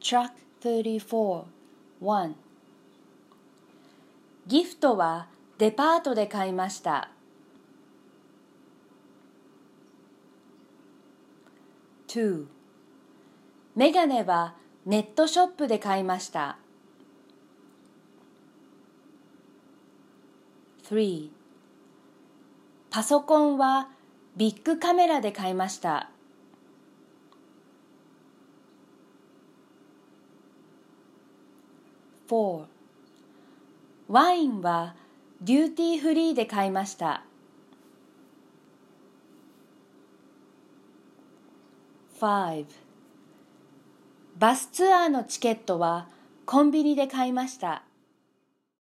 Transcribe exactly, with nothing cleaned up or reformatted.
Track さんじゅうよん いち ギフトはデパートで買いました。にメガネはネットショップで買いました。さんパソコンはビッグカメラで買いました。よんワインはデューティーフリーで買いました。ごバスツアーのチケットはコンビニで買いました。